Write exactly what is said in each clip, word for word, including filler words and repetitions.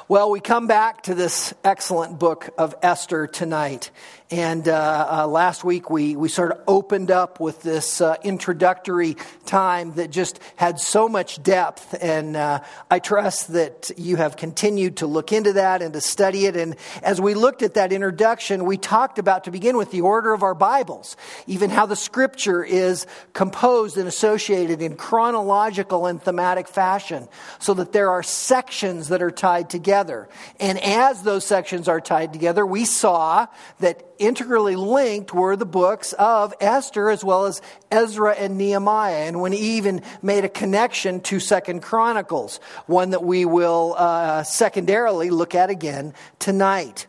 Well, we come back to this excellent book of Esther tonight. And uh, uh, last week we, we sort of opened up with this uh, introductory time that just had so much depth. And uh, I trust that you have continued to look into that and to study it. And as we looked at that introduction, we talked about, to begin with, the order of our Bibles, even how the scripture is composed and associated in chronological and thematic fashion, so that there are sections that are tied together. And as those sections are tied together, we saw that integrally linked were the books of Esther as well as Ezra and Nehemiah. And when he even made a connection to Second Chronicles, one that we will uh, secondarily look at again tonight.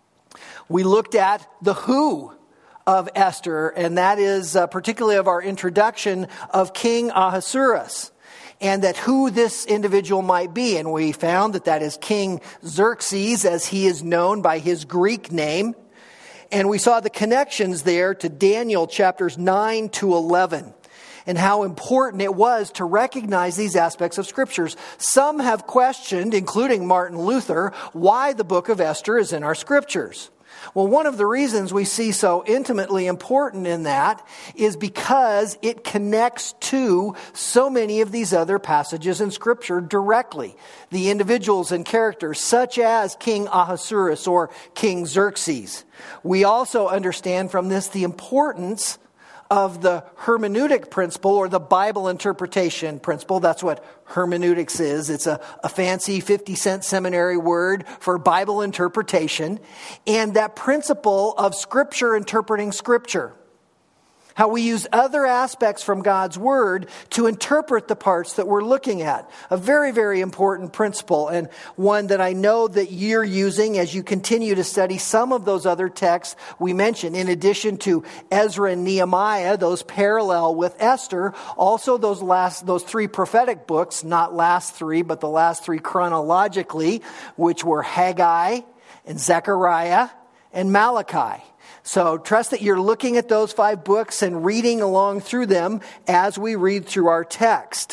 We looked at the who of Esther, and that is uh, particularly of our introduction of King Ahasuerus, and that who this individual might be. And we found that that is King Xerxes, as he is known by his Greek name. And we saw the connections there to Daniel chapters nine to eleven, and how important it was to recognize these aspects of scriptures. Some have questioned, including Martin Luther, why the book of Esther is in our scriptures. Well, one of the reasons we see so intimately important in that is because it connects to so many of these other passages in Scripture directly. The individuals and characters such as King Ahasuerus or King Xerxes. We also understand from this the importance of the hermeneutic principle or the Bible interpretation principle. That's what hermeneutics is. It's a, a fancy fifty cent seminary word for Bible interpretation. And that principle of Scripture interpreting Scripture. How we use other aspects from God's Word to interpret the parts that we're looking at. A very, very important principle, and one that I know that you're using as you continue to study some of those other texts we mentioned. In addition to Ezra and Nehemiah, those parallel with Esther, also those last, those three prophetic books, not last three, but the last three chronologically, which were Haggai and Zechariah and Malachi. So trust that you're looking at those five books and reading along through them as we read through our text.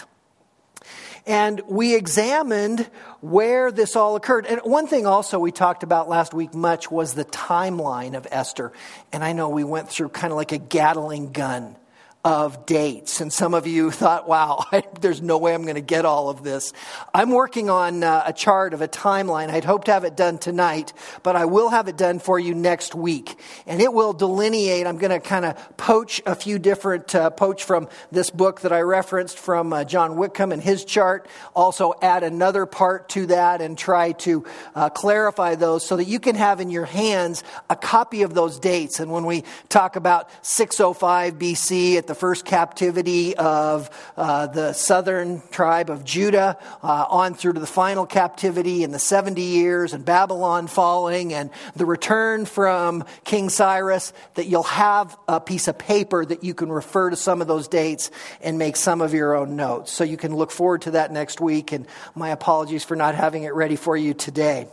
And we examined where this all occurred. And one thing also we talked about last week much was the timeline of Esther. And I know we went through kind of like a Gatling gun of dates. And some of you thought, wow, I, there's no way I'm going to get all of this. I'm working on uh, a chart of a timeline. I'd hope to have it done tonight, but I will have it done for you next week. And it will delineate, I'm going to kind of poach a few different, uh, poach from this book that I referenced from uh, John Whitcomb and his chart. Also add another part to that and try to uh, clarify those so that you can have in your hands a copy of those dates. And when we talk about six oh five B C at the first captivity of uh, the southern tribe of Judah, uh, on through to the final captivity in the seventy years and Babylon falling and the return from King Cyrus, that you'll have a piece of paper that you can refer to some of those dates and make some of your own notes. So you can look forward to that next week, and my apologies for not having it ready for you today.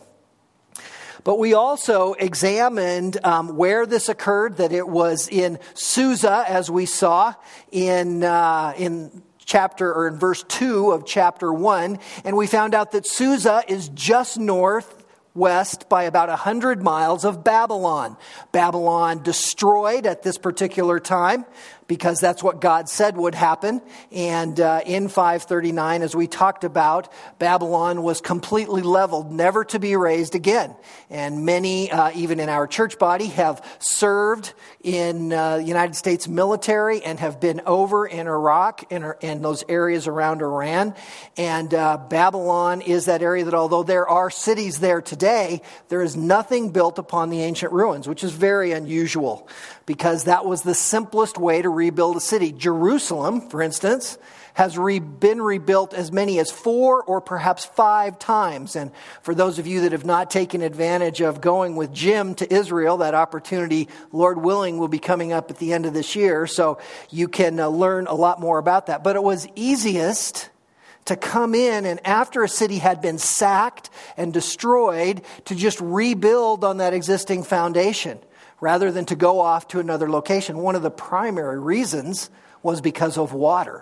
But we also examined um, where this occurred, that it was in Susa, as we saw in uh, in chapter or in verse two of chapter one. And we found out that Susa is just northwest by about one hundred miles of Babylon. Babylon destroyed at this particular time, because that's what God said would happen. And uh, in five thirty-nine, as we talked about, Babylon was completely leveled, never to be raised again. And many, uh, even in our church body, have served in uh, the United States military and have been over in Iraq and in those areas around Iran. And uh, Babylon is that area that, although there are cities there today, there is nothing built upon the ancient ruins, which is very unusual, because that was the simplest way to rebuild a city. Jerusalem, for instance, has re- been rebuilt as many as four or perhaps five times. And for those of you that have not taken advantage of going with Jim to Israel, that opportunity, Lord willing, will be coming up at the end of this year. So you can uh, learn a lot more about that. But it was easiest to come in and, after a city had been sacked and destroyed, to just rebuild on that existing foundation, rather than to go off to another location. One of the primary reasons was because of water.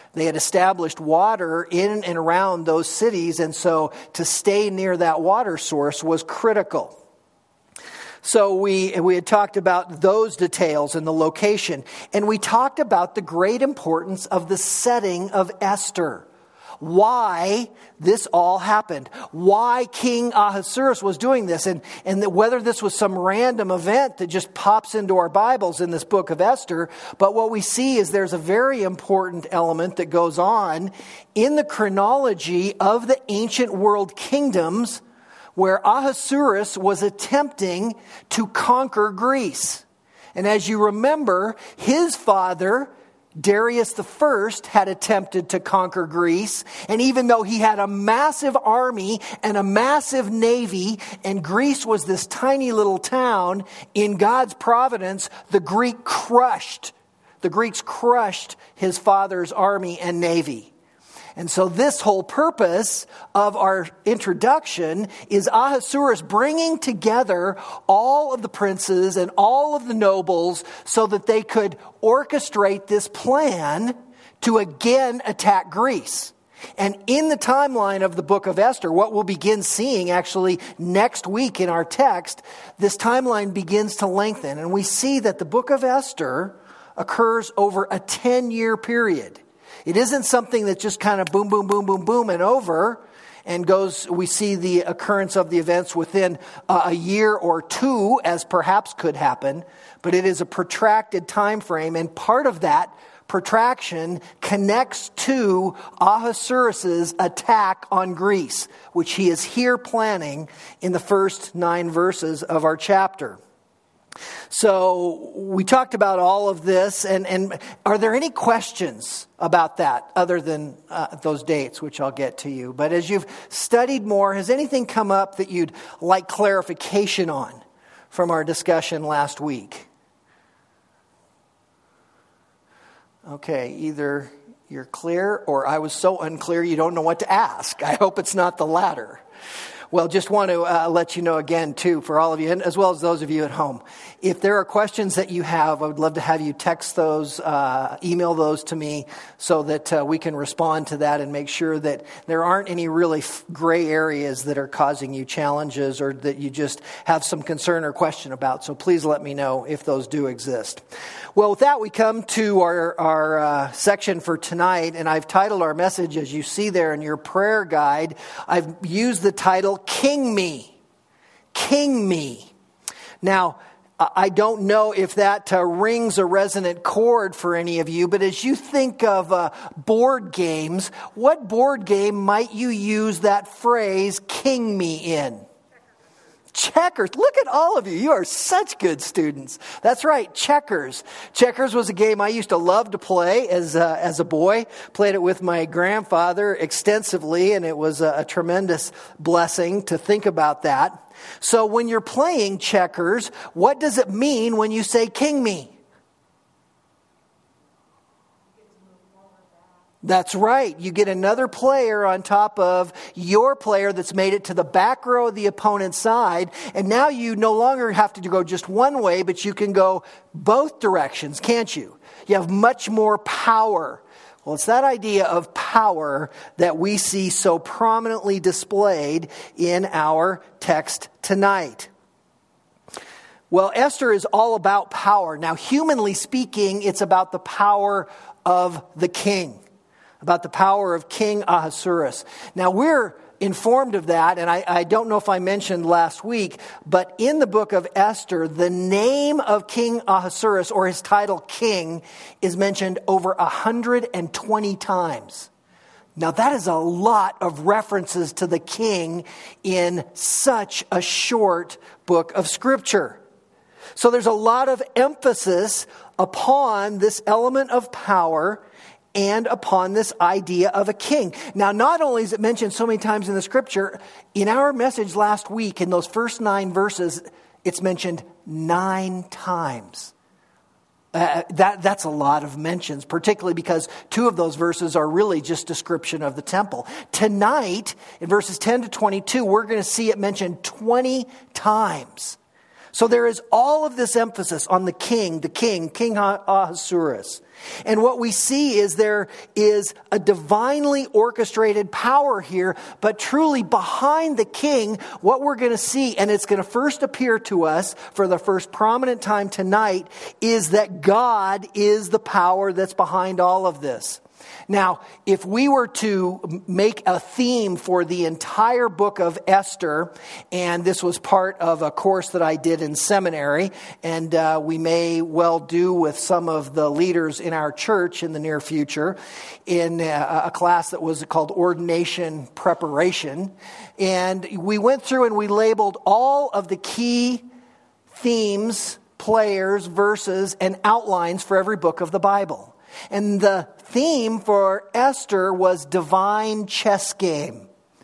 They had established water in and around those cities, and so to stay near that water source was critical. So we we had talked about those details and the location, and we talked about the great importance of the setting of Esther. Why this all happened. Why King Ahasuerus was doing this. And, and that whether this was some random event that just pops into our Bibles in this book of Esther. But what we see is there's a very important element that goes on in the chronology of the ancient world kingdoms where Ahasuerus was attempting to conquer Greece. And as you remember, his father, Darius the First, had attempted to conquer Greece, and even though he had a massive army and a massive navy, and Greece was this tiny little town, in God's providence, the Greek crushed, the Greeks crushed his father's army and navy. And so this whole purpose of our introduction is Ahasuerus bringing together all of the princes and all of the nobles so that they could orchestrate this plan to again attack Greece. And in the timeline of the book of Esther, what we'll begin seeing actually next week in our text, this timeline begins to lengthen. And we see that the book of Esther occurs over a ten-year period. It isn't something that just kind of boom, boom, boom, boom, boom, and over and goes, we see the occurrence of the events within a year or two, as perhaps could happen, but it is a protracted time frame, and part of that protraction connects to Ahasuerus' attack on Greece, which he is here planning in the first nine verses of our chapter. So we talked about all of this, and, and are there any questions about that other than uh, those dates, which I'll get to you? But as you've studied more, has anything come up that you'd like clarification on from our discussion last week? Okay, either you're clear or I was so unclear you don't know what to ask. I hope it's not the latter. Well, just want to uh, let you know again, too, for all of you, and as well as those of you at home. If there are questions that you have, I would love to have you text those, uh, email those to me so that uh, we can respond to that and make sure that there aren't any really f- gray areas that are causing you challenges or that you just have some concern or question about. So please let me know if those do exist. Well, with that, we come to our, our uh, section for tonight, and I've titled our message, as you see there in your prayer guide, I've used the title, King Me. King Me. Now, I don't know if that uh, rings a resonant chord for any of you, but as you think of uh, board games, what board game might you use that phrase, King Me, in? Checkers. Look at all of you. You are such good students. That's right. Checkers. Checkers was a game I used to love to play as a, as a boy. Played it with my grandfather extensively, and it was a, a tremendous blessing to think about that. So when you're playing checkers, what does it mean when you say King Me? That's right. You get another player on top of your player that's made it to the back row of the opponent's side. And now you no longer have to go just one way, but you can go both directions, can't you? You have much more power. Well, it's that idea of power that we see so prominently displayed in our text tonight. Well, Esther is all about power. Now, humanly speaking, it's about the power of the king. About the power of King Ahasuerus. Now, we're informed of that, and I, I don't know if I mentioned last week, but in the book of Esther, the name of King Ahasuerus, or his title king, is mentioned over one hundred twenty times. Now, that is a lot of references to the king in such a short book of Scripture. So there's a lot of emphasis upon this element of power and upon this idea of a king. Now, not only is it mentioned so many times in the Scripture, in our message last week, in those first nine verses, it's mentioned nine times. Uh, that that's a lot of mentions, particularly because two of those verses are really just description of the temple. Tonight, in verses ten to twenty-two, we're going to see it mentioned twenty times. So there is all of this emphasis on the king, the king, King Ahasuerus. And what we see is there is a divinely orchestrated power here, but truly behind the king, what we're going to see, and it's going to first appear to us for the first prominent time tonight, is that God is the power that's behind all of this. Now, if we were to make a theme for the entire book of Esther, and this was part of a course that I did in seminary, and uh, we may well do with some of the leaders in our church in the near future, in a, a class that was called Ordination Preparation. And we went through and we labeled all of the key themes, players, verses, and outlines for every book of the Bible. And the theme for Esther was divine chess game.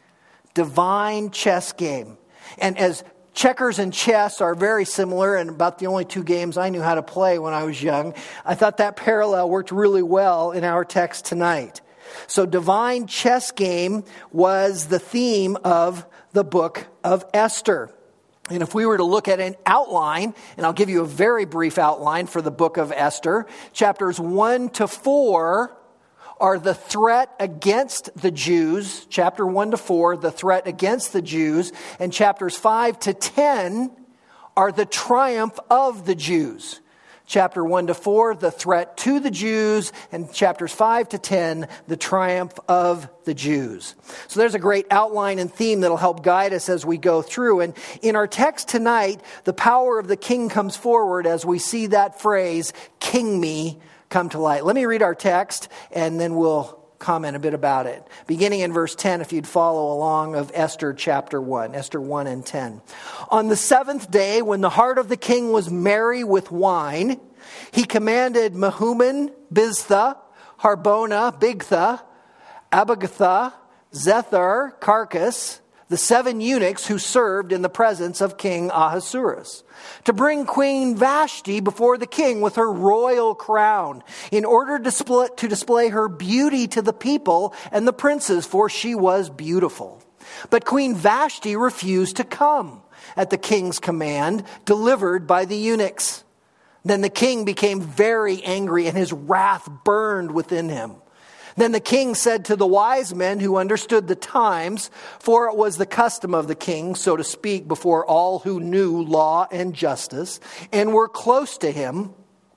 Divine chess game. And as checkers and chess are very similar and about the only two games I knew how to play when I was young, I thought that parallel worked really well in our text tonight. So divine chess game was the theme of the book of Esther. And if we were to look at an outline, and I'll give you a very brief outline for the book of Esther, chapters one to four are the threat against the Jews. Chapter one to four, the threat against the Jews. And chapters five to ten are the triumph of the Jews. Chapter one to four, the threat to the Jews, and chapters five to ten, the triumph of the Jews. So there's a great outline and theme that'll help guide us as we go through. And in our text tonight, the power of the king comes forward as we see that phrase, "King me," come to light. Let me read our text, and then we'll comment a bit about it. Beginning in verse ten, if you'd follow along, of Esther chapter one, Esther one and ten. On the seventh day, when the heart of the king was merry with wine, he commanded Mehuman, Biztha, Harbona, Bigtha, Abagatha, Zethar, Carcass, the seven eunuchs who served in the presence of King Ahasuerus, to bring Queen Vashti before the king with her royal crown, in order to display, to display her beauty to the people and the princes, for she was beautiful. But Queen Vashti refused to come at the king's command, delivered by the eunuchs. Then the king became very angry, and his wrath burned within him. Then the king said to the wise men who understood the times, for it was the custom of the king, so to speak, before all who knew law and justice, and were close to him,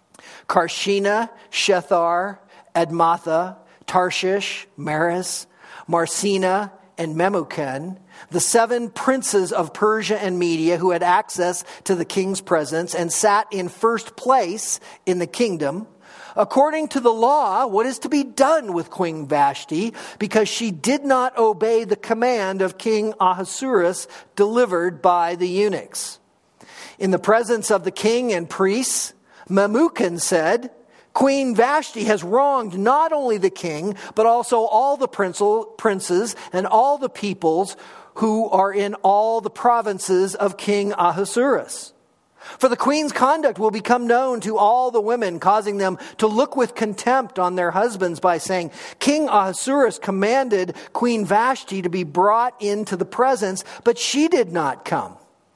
Karshena, Shethar, Admatha, Tarshish, Maris, Marsena, and Memucan, the seven princes of Persia and Media who had access to the king's presence and sat in first place in the kingdom, according to the law, what is to be done with Queen Vashti, because she did not obey the command of King Ahasuerus delivered by the eunuchs. In the presence of the king and priests, Memucan said, Queen Vashti has wronged not only the king, but also all the princes and all the peoples who are in all the provinces of King Ahasuerus. For the queen's conduct will become known to all the women, causing them to look with contempt on their husbands by saying, King Ahasuerus commanded Queen Vashti to be brought into the presence, but she did not come.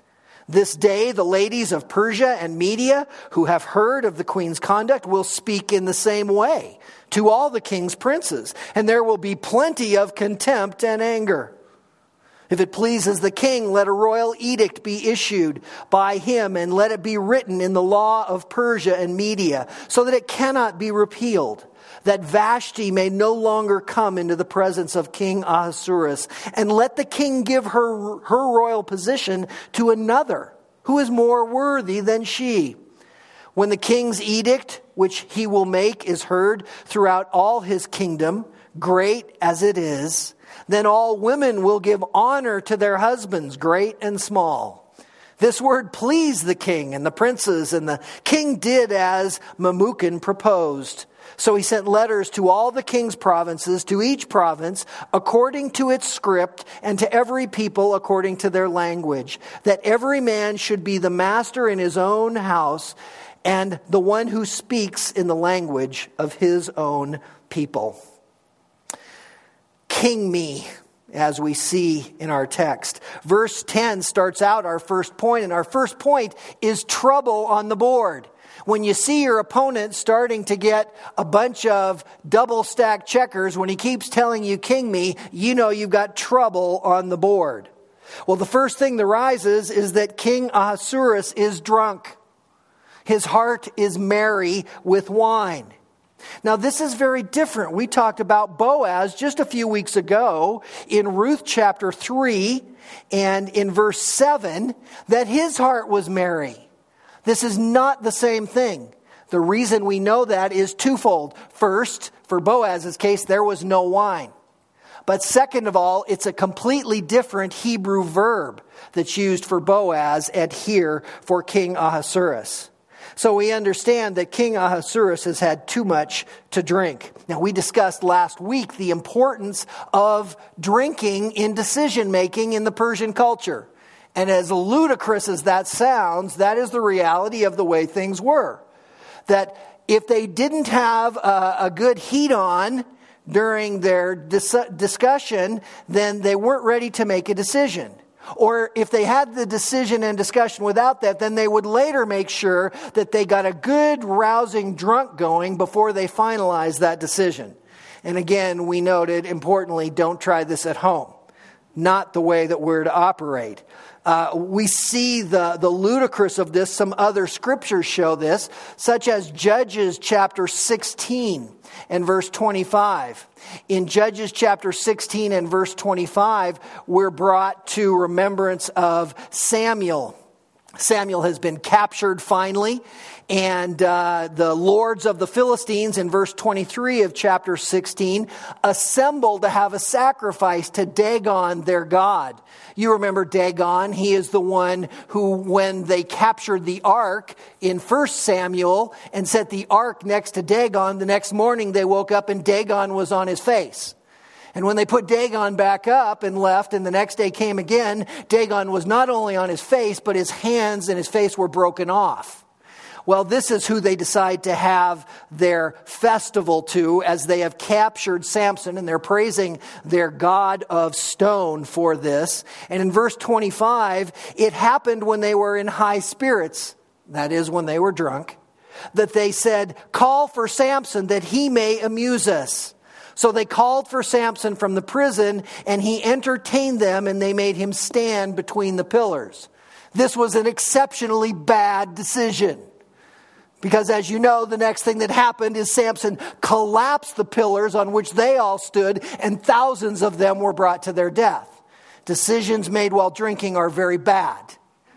This day, the ladies of Persia and Media who have heard of the queen's conduct will speak in the same way to all the king's princes, and there will be plenty of contempt and anger. If it pleases the king, let a royal edict be issued by him, and let it be written in the law of Persia and Media, so that it cannot be repealed, that Vashti may no longer come into the presence of King Ahasuerus, and let the king give her her royal position to another who is more worthy than she. When the king's edict, which he will make, is heard throughout all his kingdom, great as it is, then all women will give honor to their husbands, great and small. This word pleased the king and the princes, and the king did as Memucan proposed. So he sent letters to all the king's provinces, to each province according to its script, and to every people according to their language, that every man should be the master in his own house, and the one who speaks in the language of his own people. King me. as we see in our text. Verse ten starts out our first point, and our first point is trouble on the board. When you see your opponent starting to get a bunch of double-stacked checkers, when he keeps telling you, king me, you know you've got trouble on the board. Well, the first thing that rises is that King Ahasuerus is drunk. His heart is merry with wine. Now, this is very different. We talked about Boaz just a few weeks ago in Ruth chapter three and in verse seven, that his heart was merry. This is not the same thing. The reason we know that is twofold. First, for Boaz's case, there was no wine. But second of all, it's a completely different Hebrew verb that's used for Boaz and here for King Ahasuerus. So we understand that King Ahasuerus has had too much to drink. Now, we discussed last week the importance of drinking in decision making in the Persian culture. And as ludicrous as that sounds, that is the reality of the way things were. That if they didn't have a, a good heat on during their dis- discussion, then they weren't ready to make a decision. Or if they had the decision and discussion without that, then they would later make sure that they got a good, rousing drunk going before they finalized that decision. And again, we noted, importantly, don't try this at home. Not the way that we're to operate. Uh, we see the, the ludicrous of this. Some other scriptures show this, such as Judges chapter sixteen and verse twenty-five. In Judges chapter sixteen and verse twenty-five, we're brought to remembrance of Samuel. Samuel has been captured finally, and uh, the lords of the Philistines in verse twenty-three of chapter sixteen assemble to have a sacrifice to Dagon, their god. You remember Dagon. He is the one who, when they captured the ark in First Samuel and set the ark next to Dagon, the next morning they woke up and Dagon was on his face. And when they put Dagon back up and left, and the next day came again, Dagon was not only on his face, but his hands and his face were broken off. Well, this is who they decide to have their festival to, as they have captured Samson, and they're praising their god of stone for this. And in verse twenty-five, it happened when they were in high spirits, that is, when they were drunk, that they said, "Call for Samson that he may amuse us." So they called for Samson from the prison, and he entertained them, and they made him stand between the pillars. This was an exceptionally bad decision. Because as you know, the next thing that happened is Samson collapsed the pillars on which they all stood, and thousands of them were brought to their death. Decisions made while drinking are very bad.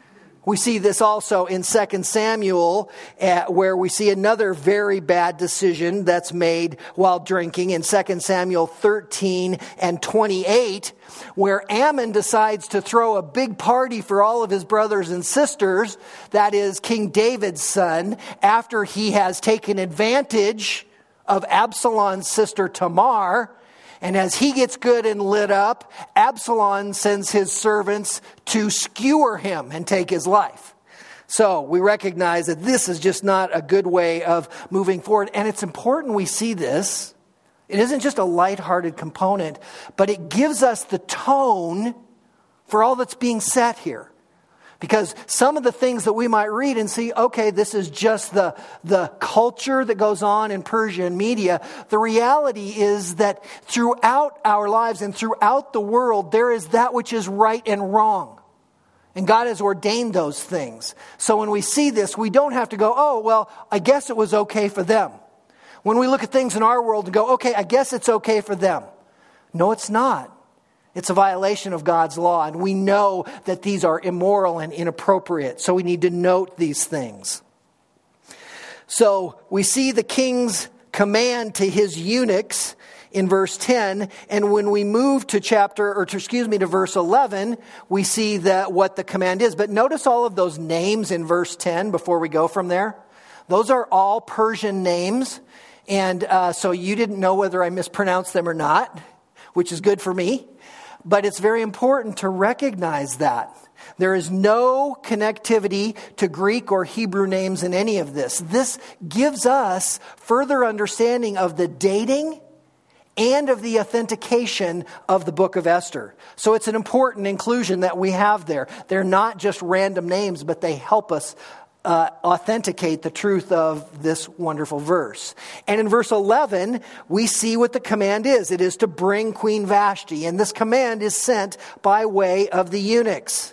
We see this also in Second Samuel, uh, where we see another very bad decision that's made while drinking in Second Samuel thirteen and twenty-eight, where Ammon decides to throw a big party for all of his brothers and sisters, that is King David's son, after he has taken advantage of Absalom's sister Tamar. And as he gets good and lit up, Absalom sends his servants to skewer him and take his life. So we recognize that this is just not a good way of moving forward. And it's important we see this. It isn't just a lighthearted component, but it gives us the tone for all that's being said here. Because some of the things that we might read and see, okay, this is just the, the culture that goes on in Persian media. The reality is that throughout our lives and throughout the world, there is that which is right and wrong. And God has ordained those things. So when we see this, we don't have to go, oh, well, I guess it was okay for them. When we look at things in our world and go, okay, I guess it's okay for them. No, it's not. It's a violation of God's law, and we know that these are immoral and inappropriate, so we need to note these things. So we see the king's command to his eunuchs in verse ten, and when we move to chapter, or to, excuse me, to verse eleven, we see that what the command is. But notice all of those names in verse ten before we go from there. Those are all Persian names, and uh, so you didn't know whether I mispronounced them or not, which is good for me. But it's very important to recognize that. There is no connectivity to Greek or Hebrew names in any of this. This gives us further understanding of the dating and of the authentication of the book of Esther. So it's an important inclusion that we have there. They're not just random names, but they help us uh, authenticate the truth of this wonderful verse. And in verse eleven, we see what the command is. It is to bring Queen Vashti, and this command is sent by way of the eunuchs.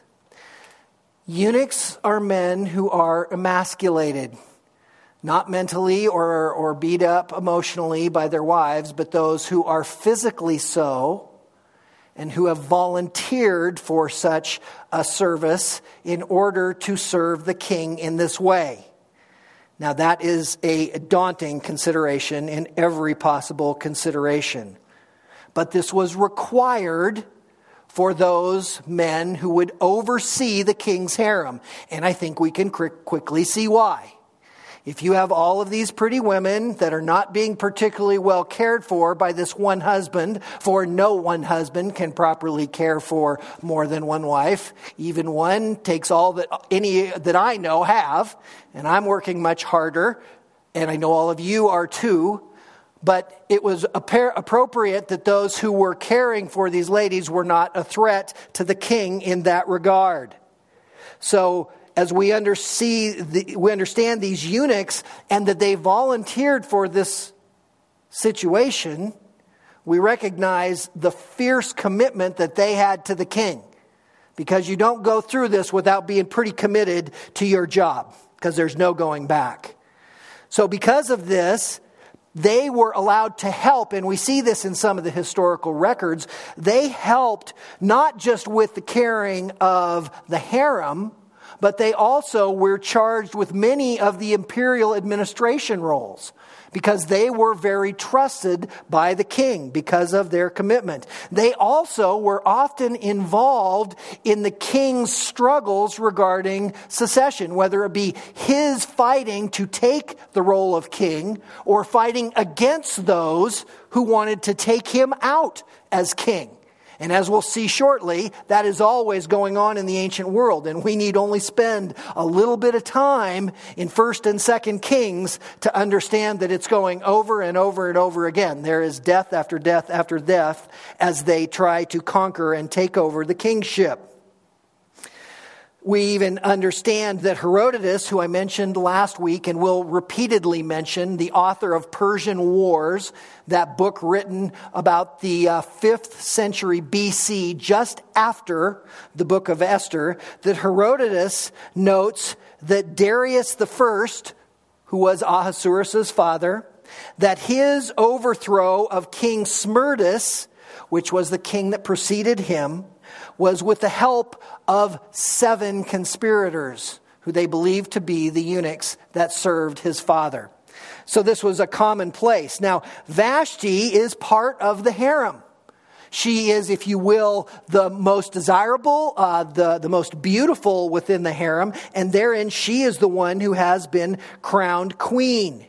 Eunuchs are men who are emasculated. Not mentally or, or beat up emotionally by their wives, but those who are physically so and who have volunteered for such a service in order to serve the king in this way. Now that is a daunting consideration in every possible consideration. But this was required for those men who would oversee the king's harem. And I think we can quickly see why. If you have all of these pretty women that are not being particularly well cared for by this one husband, for no one husband can properly care for more than one wife. Even one takes all that any that I know have, and I'm working much harder, and I know all of you are too. But it was appropriate that those who were caring for these ladies were not a threat to the king in that regard. So as we understand, the, we understand these eunuchs and that they volunteered for this situation, we recognize the fierce commitment that they had to the king. Because you don't go through this without being pretty committed to your job, because there's no going back. So because of this, they were allowed to help, and we see this in some of the historical records. They helped not just with the caring of the harem, but they also were charged with many of the imperial administration roles because they were very trusted by the king because of their commitment. They also were often involved in the king's struggles regarding secession, whether it be his fighting to take the role of king or fighting against those who wanted to take him out as king. And as we'll see shortly, that is always going on in the ancient world. And we need only spend a little bit of time in First and Second Kings to understand that it's going over and over and over again. There is death after death after death as they try to conquer and take over the kingship. We even understand that Herodotus, who I mentioned last week and will repeatedly mention, the author of Persian Wars, that book written about the uh, fifth century B C, just after the book of Esther, that Herodotus notes that Darius the First, who was Ahasuerus' father, that his overthrow of King Smerdis, which was the king that preceded him, was with the help of seven conspirators who they believed to be the eunuchs that served his father. So this was a commonplace. Now, Vashti is part of the harem. She is, if you will, the most desirable, uh, the, the most beautiful within the harem, and therein she is the one who has been crowned queen.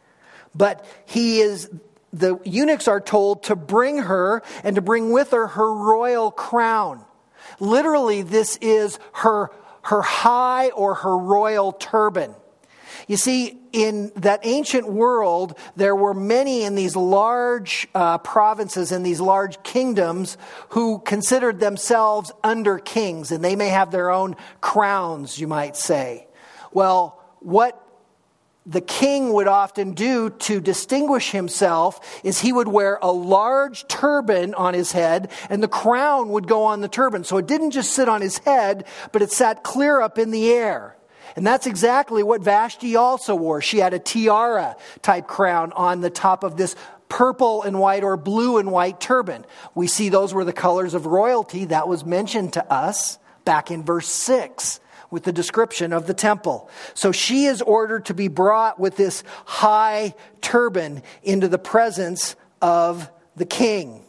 But he is... The eunuchs are told to bring her and to bring with her her royal crown. Literally, this is her, her high or her royal turban. You see, in that ancient world, there were many in these large uh, provinces, in these large kingdoms, who considered themselves under kings, and they may have their own crowns, you might say. Well, what the king would often do to distinguish himself is he would wear a large turban on his head, and the crown would go on the turban. So it didn't just sit on his head, but it sat clear up in the air. And that's exactly what Vashti also wore. She had a tiara type crown on the top of this purple and white or blue and white turban. We see those were the colors of royalty. That was mentioned to us back in verse six. With the description of the temple. So she is ordered to be brought with this high turban into the presence of the king.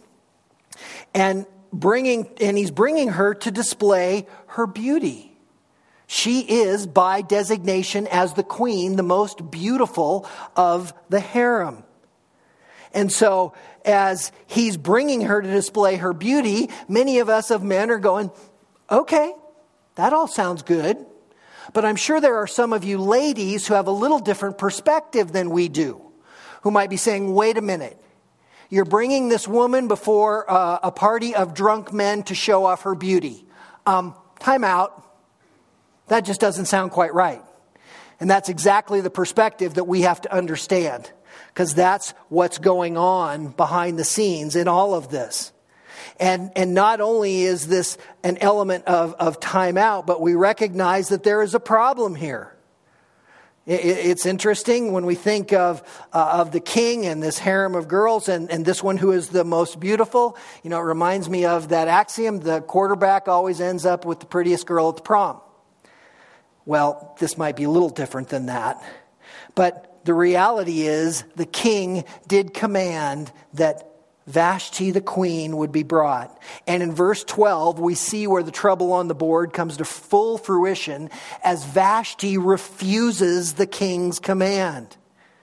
And bringing, and he's bringing her to display her beauty. She is, by designation as the queen, the most beautiful of the harem. And so, as he's bringing her to display her beauty, many of us of men are going, okay, that all sounds good. But I'm sure there are some of you ladies who have a little different perspective than we do, who might be saying, wait a minute. You're bringing this woman before uh, a party of drunk men to show off her beauty. Um, time out. That just doesn't sound quite right. And that's exactly the perspective that we have to understand, because that's what's going on behind the scenes in all of this. And and not only is this an element of, of time out, but we recognize that there is a problem here. It, it's interesting when we think of uh, of the king and this harem of girls and, and this one who is the most beautiful. You know, it reminds me of that axiom, the quarterback always ends up with the prettiest girl at the prom. Well, this might be a little different than that. But the reality is the king did command that Vashti the queen would be brought. And in verse twelve, we see where the trouble on the board comes to full fruition as Vashti refuses the king's command.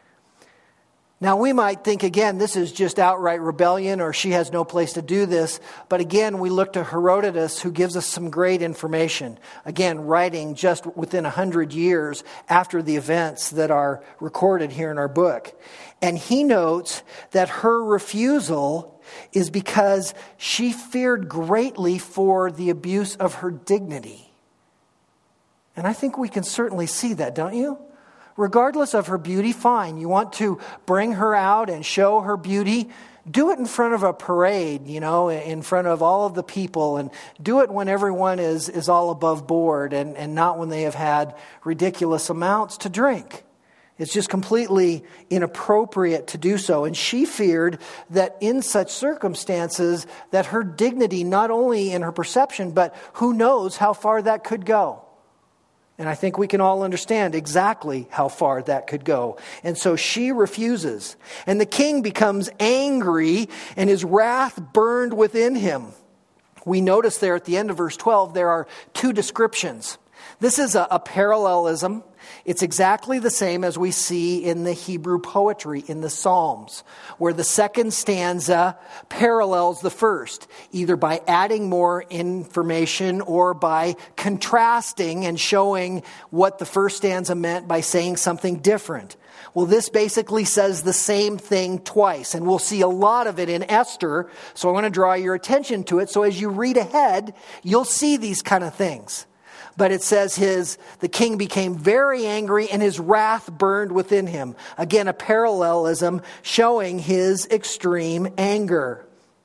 Now, we might think, again, this is just outright rebellion or she has no place to do this. But again, we look to Herodotus, who gives us some great information. Again, writing just within a hundred years after the events that are recorded here in our book. And he notes that her refusal is because she feared greatly for the abuse of her dignity. And I think we can certainly see that, don't you? Regardless of her beauty, fine. You want to bring her out and show her beauty, do it in front of a parade, you know, in front of all of the people, and do it when everyone is, is all above board and, and not when they have had ridiculous amounts to drink. It's just completely inappropriate to do so. And she feared that in such circumstances that her dignity, not only in her perception, but who knows how far that could go. And I think we can all understand exactly how far that could go. And so she refuses. And the king becomes angry and his wrath burned within him. We notice there at the end of verse twelve, there are two descriptions. This is a, a parallelism. It's exactly the same as we see in the Hebrew poetry, in the Psalms, where the second stanza parallels the first, either by adding more information or by contrasting and showing what the first stanza meant by saying something different. Well, this basically says the same thing twice, and we'll see a lot of it in Esther, so I want to draw your attention to it. So as you read ahead, you'll see these kind of things. But it says his the king became very angry and his wrath burned within him. Again, a parallelism showing his extreme anger.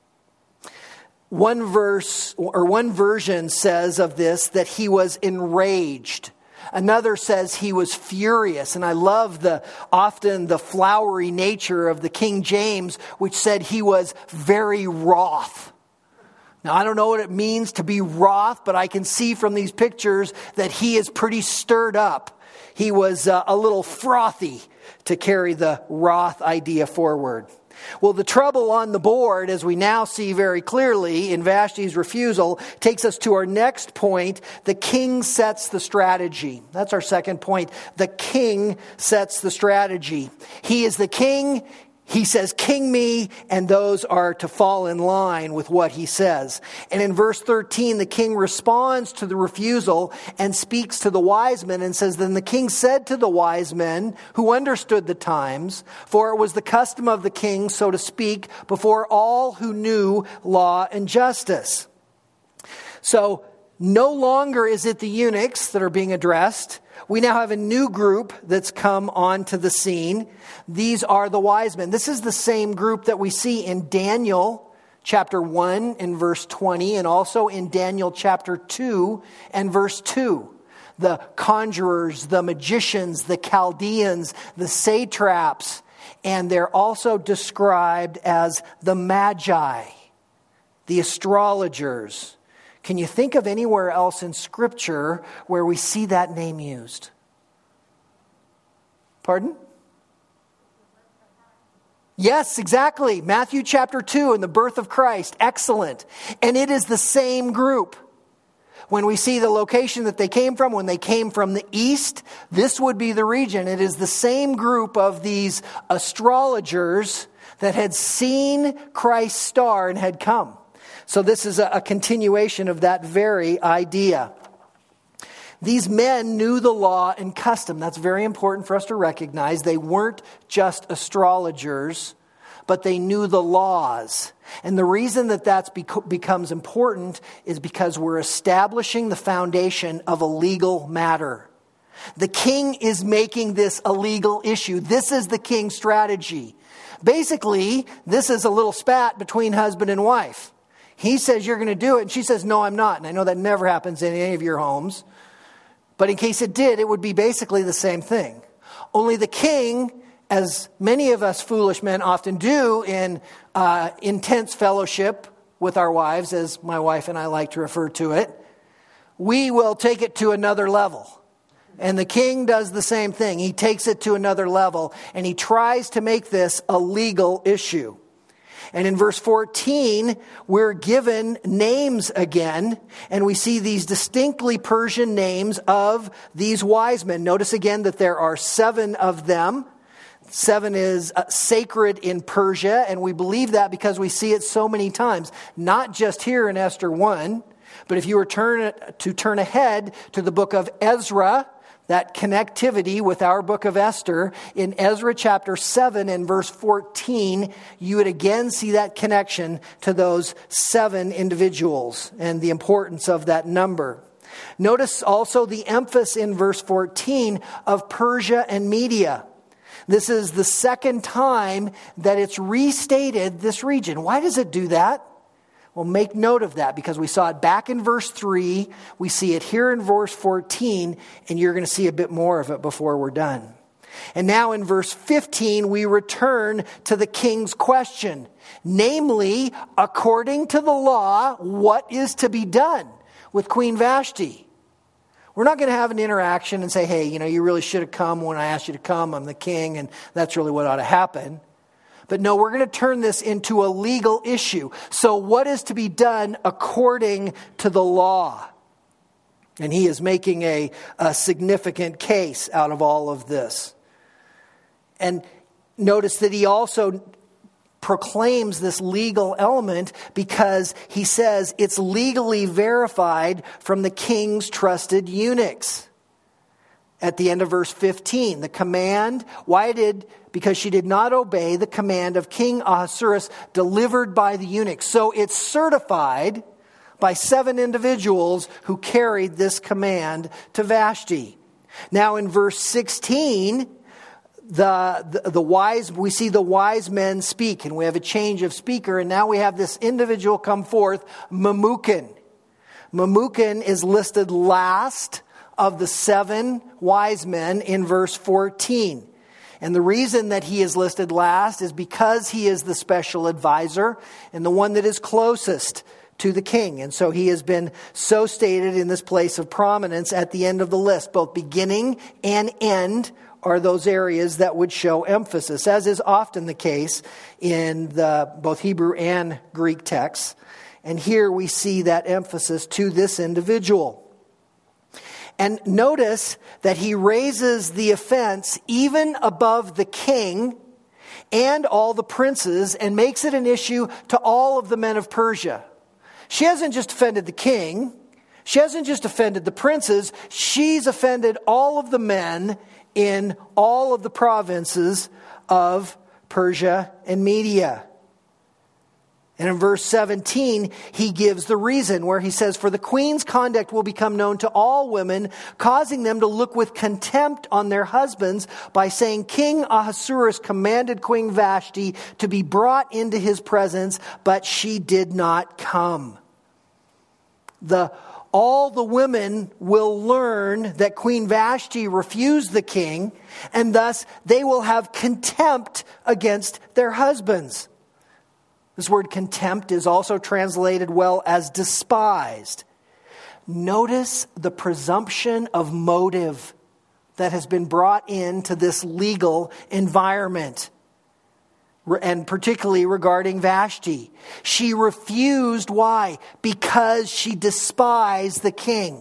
One verse or one version says of this that he was enraged. Another says he was furious. And I love the often the flowery nature of the King James, which said he was very wroth. Now, I don't know what it means to be wroth, but I can see from these pictures that he is pretty stirred up. He was uh, a little frothy, to carry the wrath idea forward. Well, the trouble on the board, as we now see very clearly in Vashti's refusal, takes us to our next point. The king sets the strategy. That's our second point. The king sets the strategy. He is the king. He says, "King me," and those are to fall in line with what he says. And in verse thirteen, the king responds to the refusal and speaks to the wise men and says, "Then the king said to the wise men who understood the times, for it was the custom of the king, so to speak, before all who knew law and justice." So no longer is it the eunuchs that are being addressed. We now have a new group that's come onto the scene. These are the wise men. This is the same group that we see in Daniel chapter one and verse twenty, and also in Daniel chapter two and verse two. The conjurers, the magicians, the Chaldeans, the satraps, and they're also described as the magi, the astrologers. Can you think of anywhere else in Scripture where we see that name used? Pardon? Yes, exactly. Matthew chapter two and the birth of Christ. Excellent. And it is the same group. When we see the location that they came from, when they came from the east, this would be the region. It is the same group of these astrologers that had seen Christ's star and had come. So this is a continuation of that very idea. These men knew the law and custom. That's very important for us to recognize. They weren't just astrologers, but they knew the laws. And the reason that that bec- becomes important is because we're establishing the foundation of a legal matter. The king is making this a legal issue. This is the king's strategy. Basically, this is a little spat between husband and wife. He says, you're going to do it. And she says, no, I'm not. And I know that never happens in any of your homes. But in case it did, it would be basically the same thing. Only the king, as many of us foolish men often do in uh, intense fellowship with our wives, as my wife and I like to refer to it, we will take it to another level. And the king does the same thing. He takes it to another level, and he tries to make this a legal issue. And in verse fourteen, we're given names again, and we see these distinctly Persian names of these wise men. Notice again that there are seven of them. Seven is uh, sacred in Persia, and we believe that because we see it so many times. Not just here in Esther one, but if you were turn, to turn ahead to the book of Ezra, that connectivity with our book of Esther, in Ezra chapter seven and verse fourteen, you would again see that connection to those seven individuals and the importance of that number. Notice also the emphasis in verse fourteen of Persia and Media. This is the second time that it's restated this region. Why does it do that? Well, make note of that because we saw it back in verse three. We see it here in verse fourteen, and you're going to see a bit more of it before we're done. And now in verse fifteen, we return to the king's question. Namely, according to the law, what is to be done with Queen Vashti? We're not going to have an interaction and say, hey, you know, you really should have come when I asked you to come. I'm the king, and that's really what ought to happen. But no, we're going to turn this into a legal issue. So what is to be done according to the law? And he is making a, a significant case out of all of this. And notice that he also proclaims this legal element because he says it's legally verified from the king's trusted eunuchs. At the end of verse fifteen, the command, why did, because she did not obey the command of King Ahasuerus delivered by the eunuchs. So it's certified by seven individuals who carried this command to Vashti. Now in verse sixteen, the, the, the wise, we see the wise men speak, and we have a change of speaker, and now we have this individual come forth, Memucan. Memucan is listed last of the seven wise men in verse fourteen. And the reason that he is listed last is because he is the special advisor and the one that is closest to the king. And so he has been so stated in this place of prominence at the end of the list. Both beginning and end are those areas that would show emphasis, as is often the case in the both Hebrew and Greek texts. And here we see that emphasis to this individual. And notice that he raises the offense even above the king and all the princes and makes it an issue to all of the men of Persia. She hasn't just offended the king. She hasn't just offended the princes. She's offended all of the men in all of the provinces of Persia and Media. And in verse seventeen, he gives the reason where he says, for the queen's conduct will become known to all women, causing them to look with contempt on their husbands by saying, King Ahasuerus commanded Queen Vashti to be brought into his presence, but she did not come. The all the women will learn that Queen Vashti refused the king, and thus they will have contempt against their husbands. This word contempt is also translated well as despised. Notice the presumption of motive that has been brought into this legal environment, and particularly regarding Vashti. She refused. Why? Because she despised the king.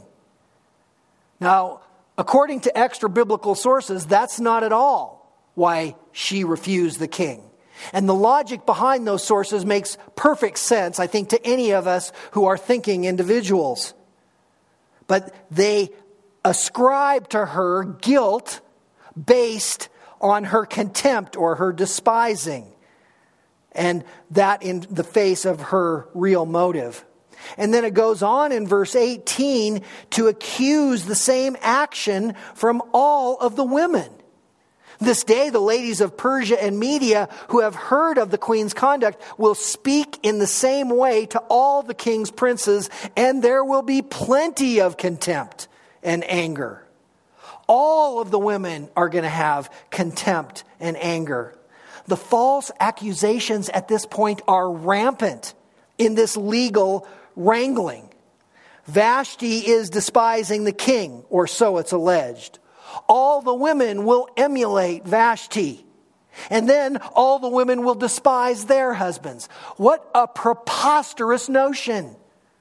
Now, according to extra biblical sources, that's not at all why she refused the king. And the logic behind those sources makes perfect sense, I think, to any of us who are thinking individuals. But they ascribe to her guilt based on her contempt or her despising. And that in the face of her real motive. And then it goes on in verse eighteen to accuse the same action from all of the women. This day, the ladies of Persia and Media who have heard of the queen's conduct will speak in the same way to all the king's princes, and there will be plenty of contempt and anger. All of the women are going to have contempt and anger. The false accusations at this point are rampant in this legal wrangling. Vashti is despising the king, or so it's alleged. All the women will emulate Vashti. And then all the women will despise their husbands. What a preposterous notion.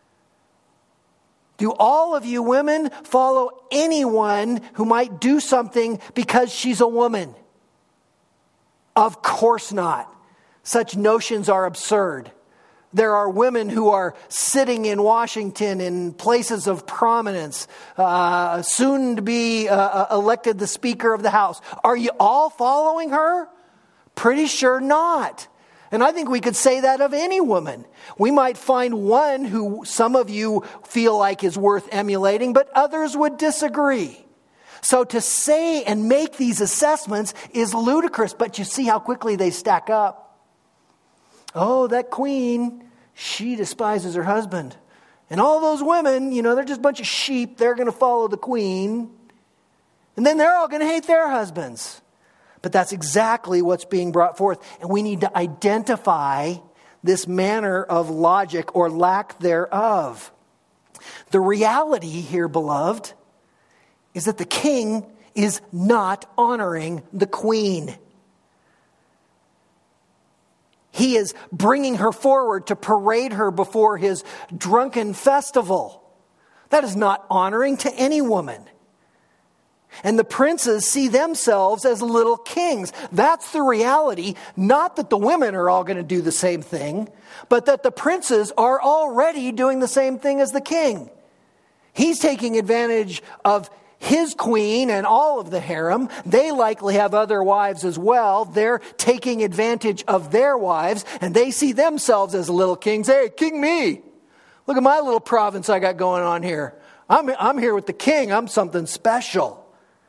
Do all of you women follow anyone who might do something because she's a woman? Of course not. Such notions are absurd. There are women who are sitting in Washington in places of prominence, uh, soon to be uh, elected the Speaker of the House. Are you all following her? Pretty sure not. And I think we could say that of any woman. We might find one who some of you feel like is worth emulating, but others would disagree. So to say and make these assessments is ludicrous, but you see how quickly they stack up. Oh, that queen, she despises her husband. And all those women, you know, they're just a bunch of sheep. They're going to follow the queen. And then they're all going to hate their husbands. But that's exactly what's being brought forth. And we need to identify this manner of logic or lack thereof. The reality here, beloved, is that the king is not honoring the queen. He is bringing her forward to parade her before his drunken festival. That is not honoring to any woman. And the princes see themselves as little kings. That's the reality. Not that the women are all going to do the same thing, but that the princes are already doing the same thing as the king. He's taking advantage of his queen and all of the harem. They likely have other wives as well. They're taking advantage of their wives, and they see themselves as little kings. Hey, king me. Look at my little province I got going on here. I'm, I'm here with the king. I'm something special.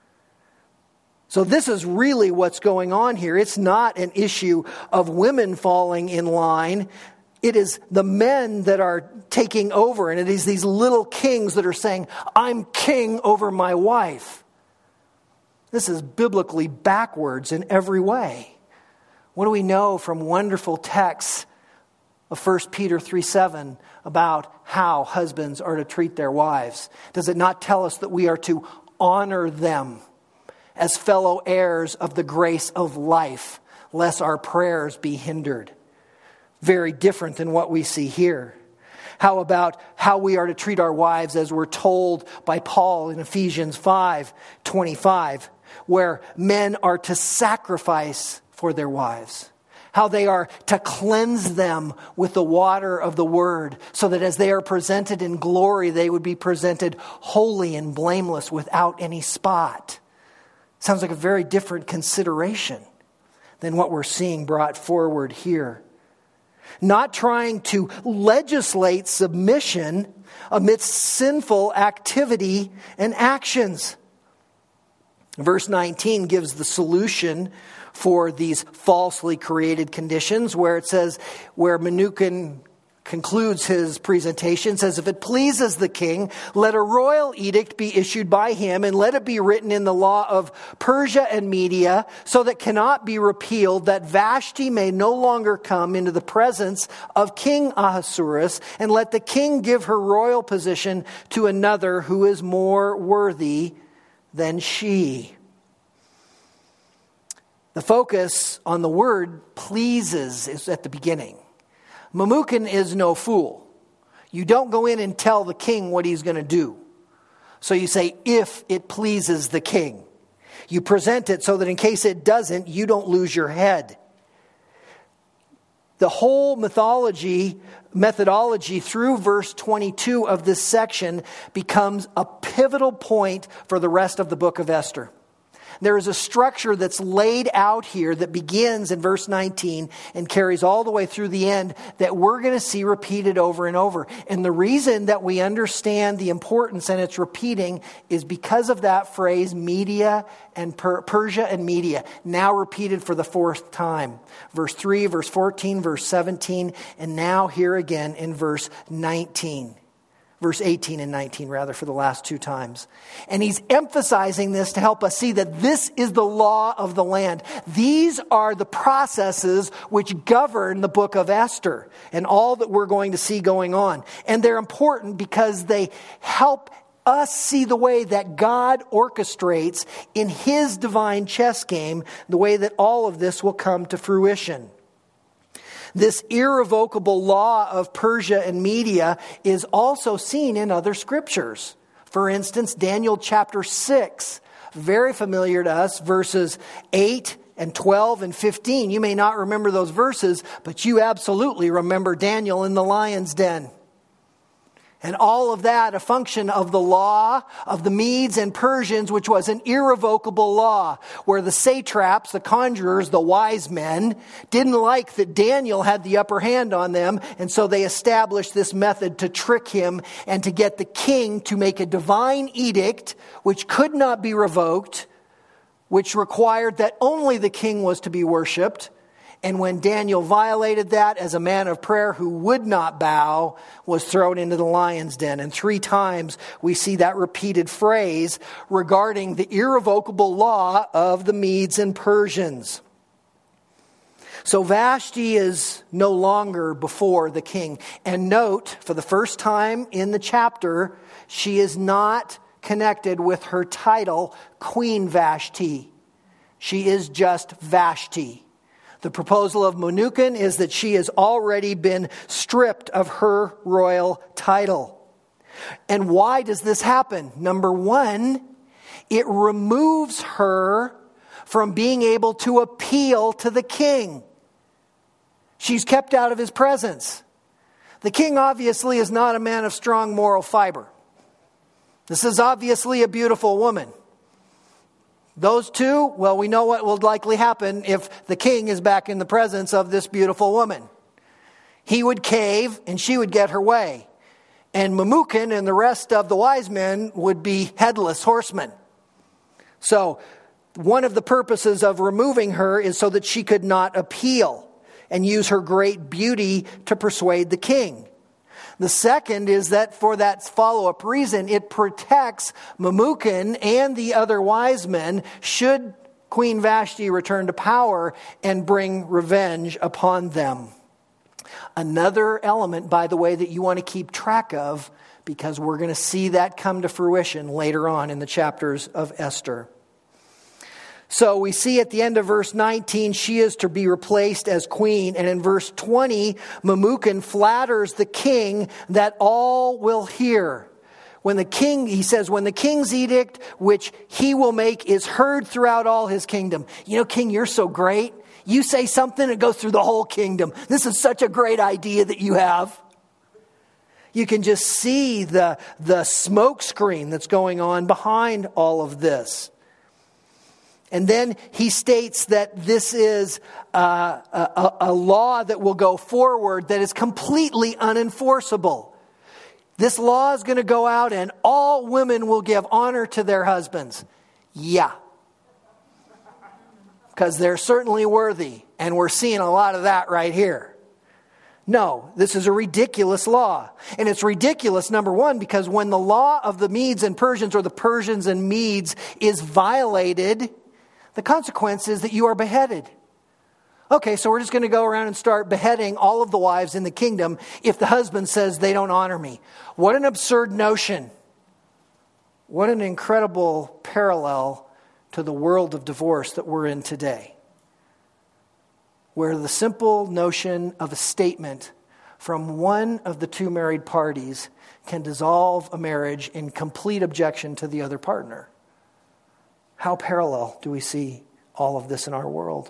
So this is really what's going on here. It's not an issue of women falling in line. It is the men that are taking over, and it is these little kings that are saying, I'm king over my wife. This is biblically backwards in every way. What do we know from wonderful texts of First Peter three seven about how husbands are to treat their wives? Does it not tell us that we are to honor them as fellow heirs of the grace of life, lest our prayers be hindered? Very different than what we see here. How about how we are to treat our wives as we're told by Paul in Ephesians five twenty-five, where men are to sacrifice for their wives. How they are to cleanse them with the water of the word, so that as they are presented in glory, they would be presented holy and blameless without any spot. Sounds like a very different consideration than what we're seeing brought forward here. Not trying to legislate submission amidst sinful activity and actions. Verse nineteen gives the solution for these falsely created conditions, where it says, where Menucan concludes his presentation, says, if it pleases the king, let a royal edict be issued by him, and let it be written in the law of Persia and Media, so that cannot be repealed, that Vashti may no longer come into the presence of King Ahasuerus, and let the king give her royal position to another who is more worthy than she. The focus on the word pleases is at the beginning. Memucan is no fool. You don't go in and tell the king what he's going to do. So you say, if it pleases the king. You present it so that in case it doesn't, you don't lose your head. The whole mythology, methodology through verse twenty-two of this section becomes a pivotal point for the rest of the book of Esther. There is a structure that's laid out here that begins in verse nineteen and carries all the way through the end that we're going to see repeated over and over. And the reason that we understand the importance and it's repeating is because of that phrase, Media and per- Persia and Media, now repeated for the fourth time. Verse three, verse fourteen, verse seventeen, and now here again in verse nineteen. Verse eighteen and nineteen, rather, for the last two times. And he's emphasizing this to help us see that this is the law of the land. These are the processes which govern the book of Esther and all that we're going to see going on. And they're important because they help us see the way that God orchestrates in his divine chess game, the way that all of this will come to fruition. This irrevocable law of Persia and Media is also seen in other scriptures. For instance, Daniel chapter six, very familiar to us, verses eight and twelve and fifteen. You may not remember those verses, but you absolutely remember Daniel in the lion's den. And all of that, a function of the law of the Medes and Persians, which was an irrevocable law, where the satraps, the conjurers, the wise men, didn't like that Daniel had the upper hand on them, and so they established this method to trick him and to get the king to make a divine edict, which could not be revoked, which required that only the king was to be worshipped. And when Daniel violated that as a man of prayer who would not bow, was thrown into the lion's den. And three times we see that repeated phrase regarding the irrevocable law of the Medes and Persians. So Vashti is no longer before the king. And note, for the first time in the chapter, she is not connected with her title, Queen Vashti. She is just Vashti. The proposal of Memucan is that she has already been stripped of her royal title. And why does this happen? Number one, it removes her from being able to appeal to the king. She's kept out of his presence. The king obviously is not a man of strong moral fiber. This is obviously a beautiful woman. Those two, well, we know what will likely happen if the king is back in the presence of this beautiful woman. He would cave and she would get her way. And Memucan and the rest of the wise men would be headless horsemen. So one of the purposes of removing her is so that she could not appeal and use her great beauty to persuade the king. The second is that for that follow-up reason, it protects Memucan and the other wise men should Queen Vashti return to power and bring revenge upon them. Another element, by the way, that you want to keep track of, because we're going to see that come to fruition later on in the chapters of Esther. So we see at the end of verse nineteen, she is to be replaced as queen. And in verse twenty, Memucan flatters the king that all will hear. When the king, he says, when the king's edict, which he will make, is heard throughout all his kingdom. You know, king, you're so great. You say something, it goes through the whole kingdom. This is such a great idea that you have. You can just see the, the smoke screen that's going on behind all of this. And then he states that this is uh, a, a law that will go forward that is completely unenforceable. This law is going to go out and all women will give honor to their husbands. Yeah. Because they're certainly worthy. And we're seeing a lot of that right here. No, this is a ridiculous law. And it's ridiculous, number one, because when the law of the Medes and Persians, or the Persians and Medes, is violated, the consequence is that you are beheaded. Okay, so we're just going to go around and start beheading all of the wives in the kingdom if the husband says they don't honor me. What an absurd notion. What an incredible parallel to the world of divorce that we're in today, where the simple notion of a statement from one of the two married parties can dissolve a marriage in complete objection to the other partner. How parallel do we see all of this in our world?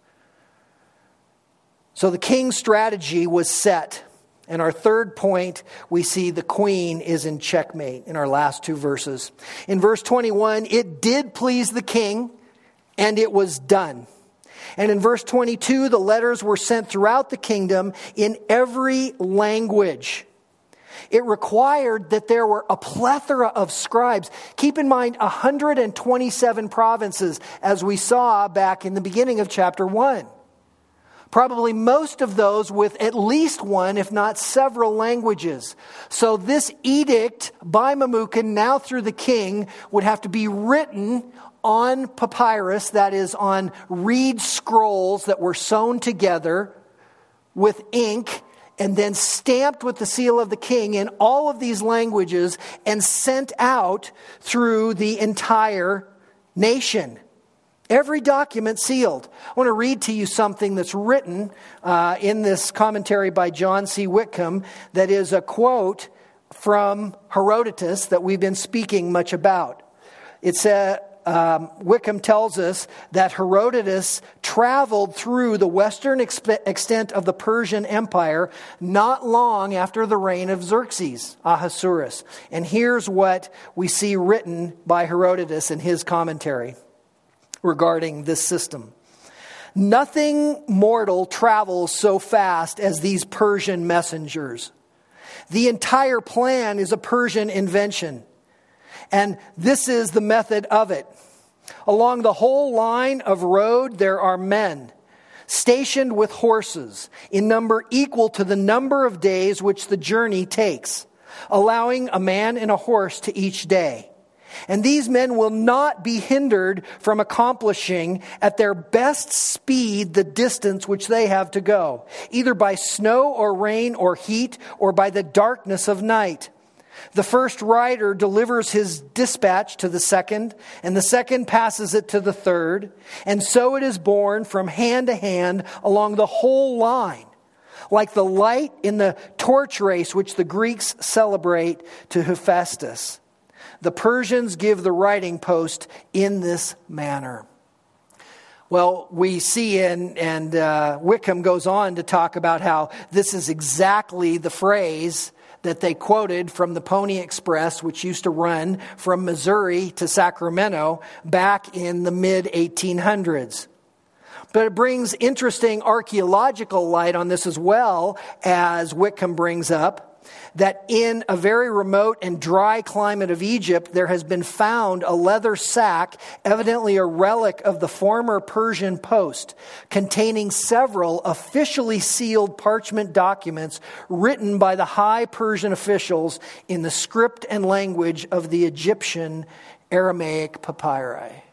So the king's strategy was set. And our third point, we see the queen is in checkmate in our last two verses. In verse twenty-one, it did please the king. And it was done. And in verse twenty-two, the letters were sent throughout the kingdom in every language. It required that there were a plethora of scribes. Keep in mind, one hundred twenty-seven provinces, as we saw back in the beginning of chapter one. Probably most of those with at least one, if not several languages. So this edict by Memucan, now through the king, would have to be written on papyrus, that is on reed scrolls that were sewn together with ink, and then stamped with the seal of the king in all of these languages and sent out through the entire nation. Every document sealed. I want to read to you something that's written uh, in this commentary by John C. Whitcomb that is a quote from Herodotus that we've been speaking much about. It's a Um, Whitcomb tells us that Herodotus traveled through the western exp- extent of the Persian Empire not long after the reign of Xerxes, Ahasuerus. And here's what we see written by Herodotus in his commentary regarding this system. Nothing mortal travels so fast as these Persian messengers. The entire plan is a Persian invention. And this is the method of it. Along the whole line of road, there are men stationed with horses in number equal to the number of days which the journey takes, allowing a man and a horse to each day. And these men will not be hindered from accomplishing at their best speed the distance which they have to go, either by snow or rain or heat or by the darkness of night. The first rider delivers his dispatch to the second, and the second passes it to the third, and so it is borne from hand to hand along the whole line, like the light in the torch race which the Greeks celebrate to Hephaestus. The Persians give the riding post in this manner. Well, we see, and, and uh, Whitcomb goes on to talk about how this is exactly the phrase that they quoted from the Pony Express, which used to run from Missouri to Sacramento back in the mid eighteen hundreds. But it brings interesting archaeological light on this as well, as Whitcomb brings up, that in a very remote and dry climate of Egypt, there has been found a leather sack, evidently a relic of the former Persian post, containing several officially sealed parchment documents written by the high Persian officials in the script and language of the Egyptian Aramaic papyri.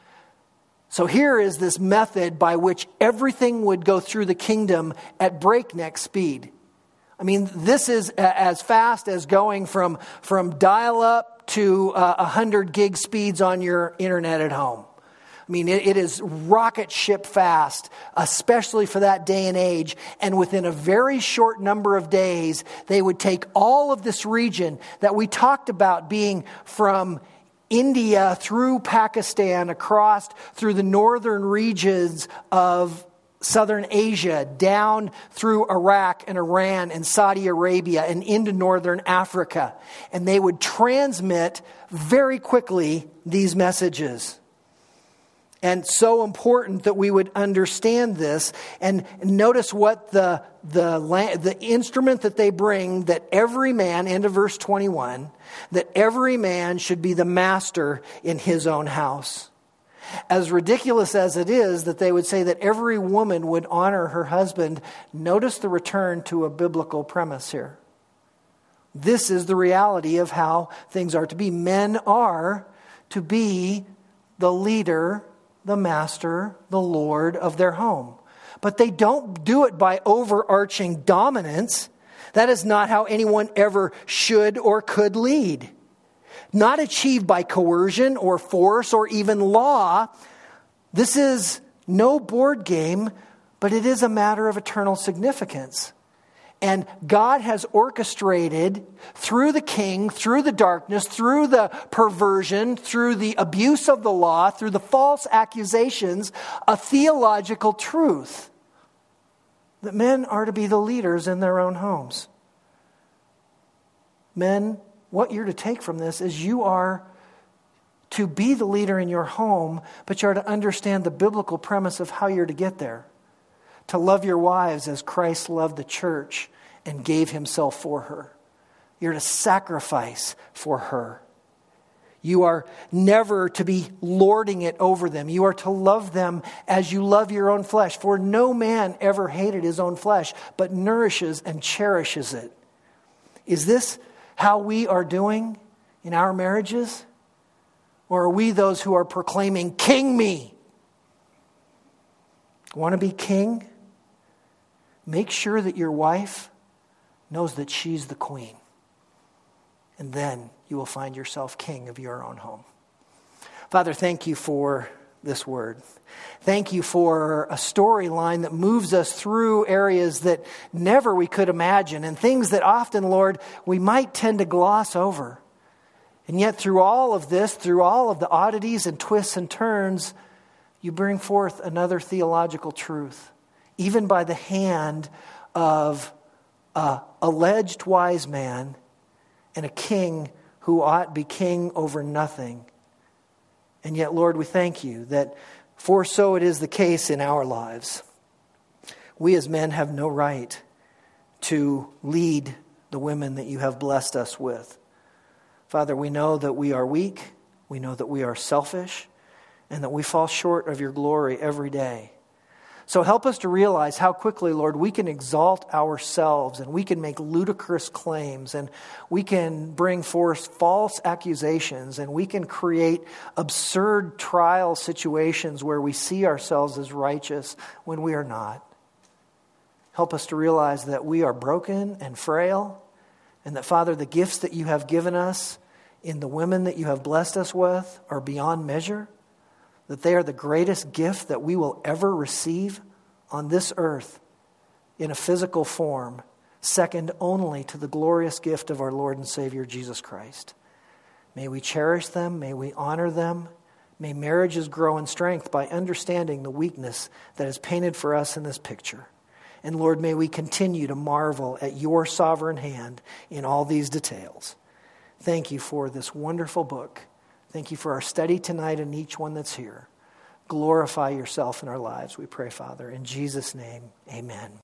So here is this method by which everything would go through the kingdom at breakneck speed. I mean, this is as fast as going from, from dial-up to uh, one hundred gig speeds on your internet at home. I mean, it, it is rocket ship fast, especially for that day and age. And within a very short number of days, they would take all of this region that we talked about being from India through Pakistan, across through the northern regions of Southern Asia, down through Iraq and Iran and Saudi Arabia and into northern Africa. And they would transmit very quickly these messages. And so important that we would understand this. And notice what the, the, the instrument that they bring, that every man, end of verse twenty-one, that every man should be the master in his own house. As ridiculous as it is that they would say that every woman would honor her husband, notice the return to a biblical premise here. This is the reality of how things are to be. Men are to be the leader, the master, the Lord of their home. But they don't do it by overarching dominance. That is not how anyone ever should or could lead. Not achieved by coercion or force or even law. This is no board game, but it is a matter of eternal significance. And God has orchestrated through the king, through the darkness, through the perversion, through the abuse of the law, through the false accusations, a theological truth that men are to be the leaders in their own homes. Men, what you're to take from this is you are to be the leader in your home, but you are to understand the biblical premise of how you're to get there. To love your wives as Christ loved the church and gave himself for her. You're to sacrifice for her. You are never to be lording it over them. You are to love them as you love your own flesh. For no man ever hated his own flesh, but nourishes and cherishes it. Is this how we are doing in our marriages? Or are we those who are proclaiming, "King me"? Want to be king? Make sure that your wife knows that she's the queen. And then you will find yourself king of your own home. Father, thank you for this word. Thank you for a storyline that moves us through areas that never we could imagine and things that often, Lord, we might tend to gloss over. And yet through all of this, through all of the oddities and twists and turns, you bring forth another theological truth, even by the hand of an alleged wise man and a king who ought be king over nothing. And yet, Lord, we thank you that for so it is the case in our lives. We as men have no right to lead the women that you have blessed us with. Father, we know that we are weak, we know that we are selfish, and that we fall short of your glory every day. So help us to realize how quickly, Lord, we can exalt ourselves and we can make ludicrous claims and we can bring forth false accusations and we can create absurd trial situations where we see ourselves as righteous when we are not. Help us to realize that we are broken and frail and that, Father, the gifts that you have given us in the women that you have blessed us with are beyond measure. That they are the greatest gift that we will ever receive on this earth in a physical form, second only to the glorious gift of our Lord and Savior Jesus Christ. May we cherish them, may we honor them, may marriages grow in strength by understanding the weakness that is painted for us in this picture. And Lord, may we continue to marvel at your sovereign hand in all these details. Thank you for this wonderful book. Thank you for our study tonight and each one that's here. Glorify yourself in our lives, we pray, Father. In Jesus' name, amen.